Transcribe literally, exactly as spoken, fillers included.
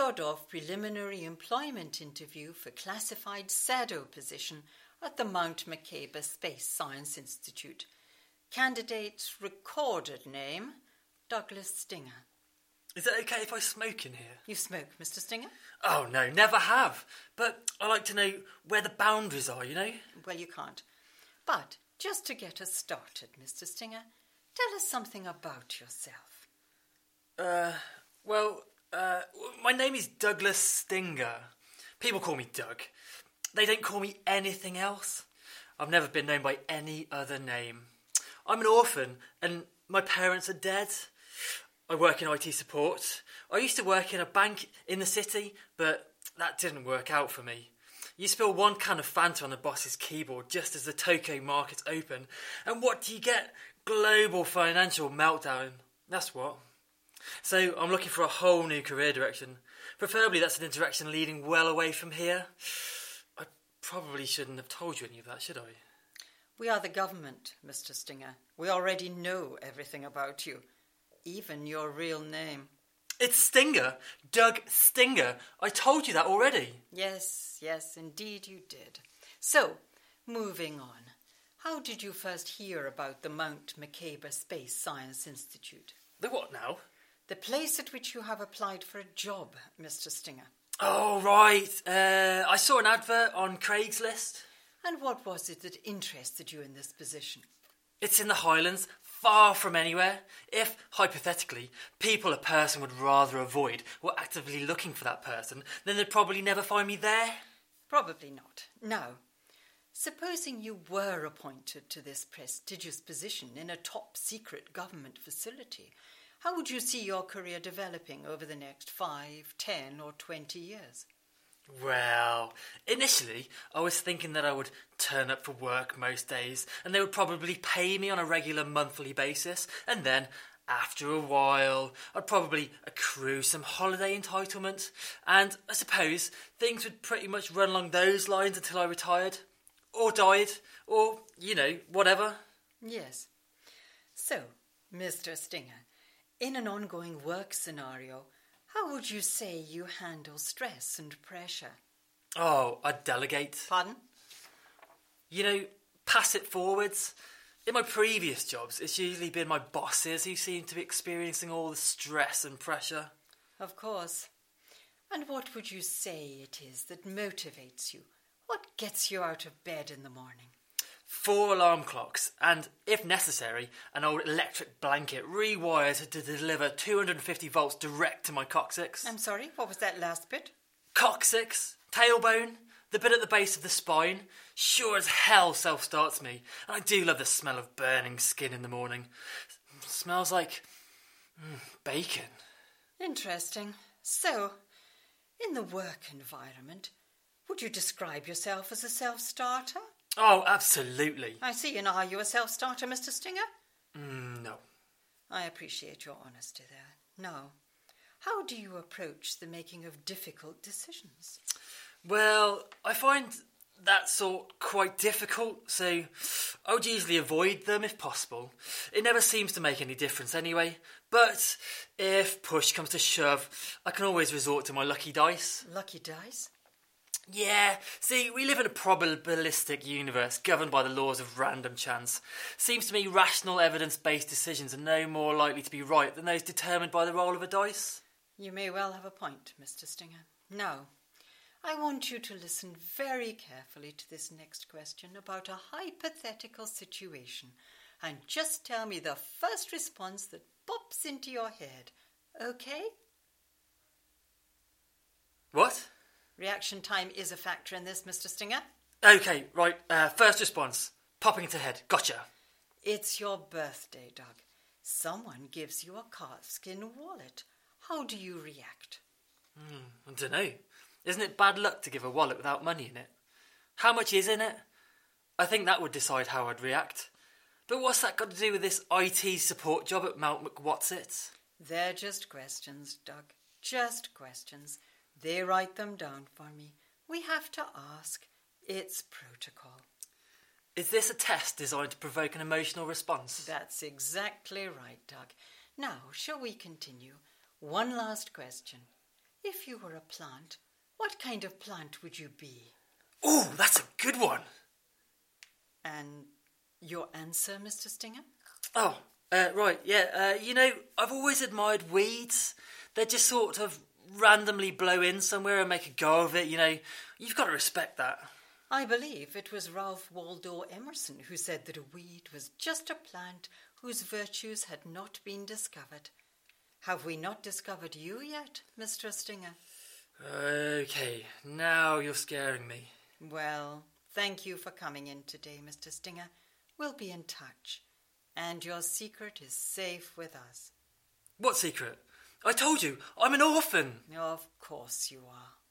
unthought-of preliminary employment interview for classified S A D O position at the Mount McCabe Space Science Institute. Candidate's recorded name, Douglas Stinger. Is it okay if I smoke in here? You smoke, Mister Stinger? Oh, no, never have. But I like to know where the boundaries are, you know? Well, you can't. But just to get us started, Mister Stinger, tell us something about yourself. Uh, well, uh, my name is Douglas Stinger. People call me Doug. They don't call me anything else. I've never been known by any other name. I'm an orphan, and my parents are dead. I work in I T support. I used to work in a bank in the city, but that didn't work out for me. You spill one can of Fanta on the boss's keyboard just as the Tokyo markets open, and what do you get? Global financial meltdown. That's what. So I'm looking for a whole new career direction. Preferably that's in a direction leading well away from here. I probably shouldn't have told you any of that, should I? We are the government, Mister Stinger. We already know everything about you. Even your real name. It's Stinger. Doug Stinger. I told you that already. Yes, yes, indeed you did. So, moving on. How did you first hear about the Mount McCabe Space Science Institute? The what now? The place at which you have applied for a job, Mister Stinger. Oh, right. Uh, I saw an advert on Craigslist. And what was it that interested you in this position? It's in the Highlands, far from anywhere. If, hypothetically, people a person would rather avoid were actively looking for that person, then they'd probably never find me there. Probably not. Now, supposing you were appointed to this prestigious position in a top-secret government facility, how would you see your career developing over the next five, ten or twenty years? Well, initially I was thinking that I would turn up for work most days and they would probably pay me on a regular monthly basis, and then after a while I'd probably accrue some holiday entitlement, and I suppose things would pretty much run along those lines until I retired or died or, you know, whatever. Yes. So, Mister Stinger, in an ongoing work scenario, how would you say you handle stress and pressure? Oh, I'd delegate. Pardon? You know, pass it forwards. In my previous jobs, it's usually been my bosses who seem to be experiencing all the stress and pressure. Of course. And what would you say it is that motivates you? What gets you out of bed in the morning? Four alarm clocks and, if necessary, an old electric blanket rewired to deliver two hundred fifty volts direct to my coccyx. I'm sorry, what was that last bit? Coccyx, tailbone, the bit at the base of the spine, sure as hell self-starts me. And I do love the smell of burning skin in the morning. It smells like mm, bacon. Interesting. So, in the work environment, would you describe yourself as a self-starter? Oh, absolutely. I see. And are you a self-starter, Mister Stinger? Mm, no. I appreciate your honesty there. Now, how do you approach the making of difficult decisions? Well, I find that sort quite difficult, so I would usually avoid them if possible. It never seems to make any difference anyway, but if push comes to shove, I can always resort to my lucky dice. Lucky dice? Yeah, see, we live in a probabilistic universe governed by the laws of random chance. Seems to me rational evidence-based decisions are no more likely to be right than those determined by the roll of a dice. You may well have a point, Mister Stinger. Now, I want you to listen very carefully to this next question about a hypothetical situation, and just tell me the first response that pops into your head, okay? What? Reaction time is a factor in this, Mister Stinger. Okay, right, uh, first response. Popping into head. Gotcha. It's your birthday, Doug. Someone gives you a calfskin wallet. How do you react? Hmm, I don't know. Isn't it bad luck to give a wallet without money in it? How much is in it? I think that would decide how I'd react. But what's that got to do with this I T support job at Mount McWhatsit? They're just questions, Doug. Just questions. They write them down for me. We have to ask. It's protocol. Is this a test designed to provoke an emotional response? That's exactly right, Doug. Now, shall we continue? One last question. If you were a plant, what kind of plant would you be? Oh, that's a good one. And your answer, Mister Stinger? Oh, uh, right, yeah. Uh, you know, I've always admired weeds. They just sort of randomly blow in somewhere and make a go of it, you know. You've got to respect that. I believe it was Ralph Waldo Emerson who said that a weed was just a plant whose virtues had not been discovered. Have we not discovered you yet, Mister Stinger? Okay, now you're scaring me. Well, thank you for coming in today, Mister Stinger. We'll be in touch. And your secret is safe with us. What secret? I told you, I'm an orphan. Of course you are.